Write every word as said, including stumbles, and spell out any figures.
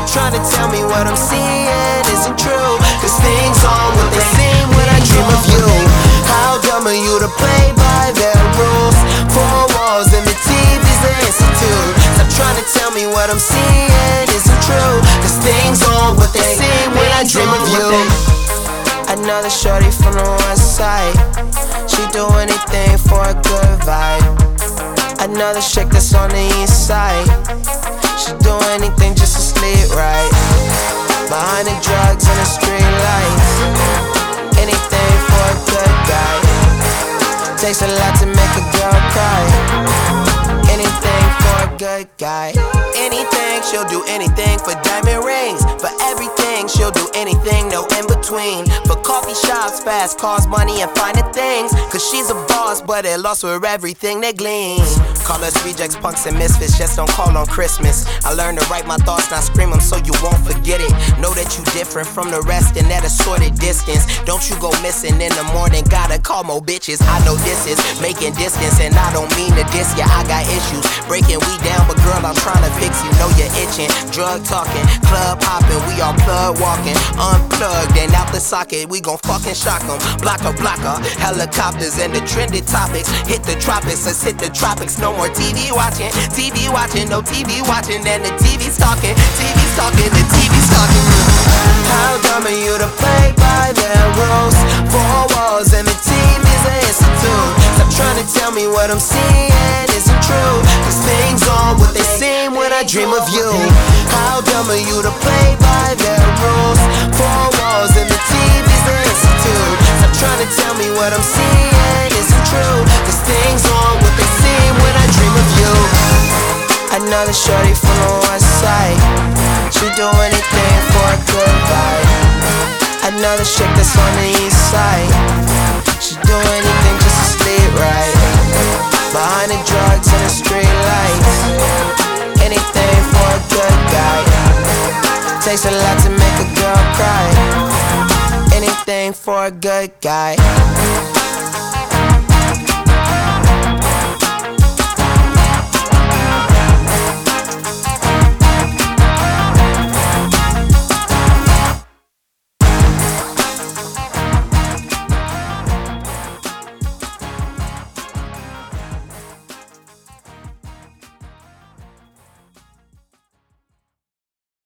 Stop trying to tell me what I'm seeing isn't true, cause things aren't what they seem when I dream of you. How dumb are you to play by their rules? Four walls and the T V's the institute. Stop trying to tell me what I'm seeing isn't true, cause things aren't what they seem when I dream of you. Another shorty from the west side, she do anything for a good vibe. Another chick that's on the east side, she do anything just to sleep right. Behind the drugs and the street lights, anything for a good guy. Takes a lot to make a girl cry. Anything for a good guy. Anything, she'll do anything for diamond rings. For everything, she'll do anything, no in between. For coffee shops, fast cars, money, and finer things. Cause she's a boss, but at loss for everything that gleams. Call us rejects, punks, and misfits, just don't call on Christmas. I learned to write my thoughts, not scream them so you won't forget it. Know that you different from the rest and at a sorted distance. Don't you go missing in the morning, gotta call more bitches. I know this is making distance, and I don't mean to diss ya, I got issues. Breaking we down, but girl, I'm trying to fix you, know you're itching. Drug talking, club hopping, we all plug walking. Unplugged and out the socket, we gon' fucking shock them. Blocker, blocker, helicopters and the trending topics. Hit the tropics, let's hit the tropics. No more T V watching, T V watching, no T V watching. And the T V's talking, T V's talking, the T V's talking. How dumb are you to play by their rules? Four walls and the T V's the institute. Stop trying to tell me what I'm seeing isn't true, cause things aren't what they seem when I dream of you. How dumb are you to play by their rules? Four walls and the T V's the institute. Stop trying to tell me what I'm seeing isn't true, cause things aren't what they seem when I dream of you. Another shorty from the west side, she do anything for a good vibe. Another chick that's on the east side, she do anything just to sleep right. Behind the drugs and the street lights, anything for a good guy. Takes a lot to make a girl cry. Anything for a good guy.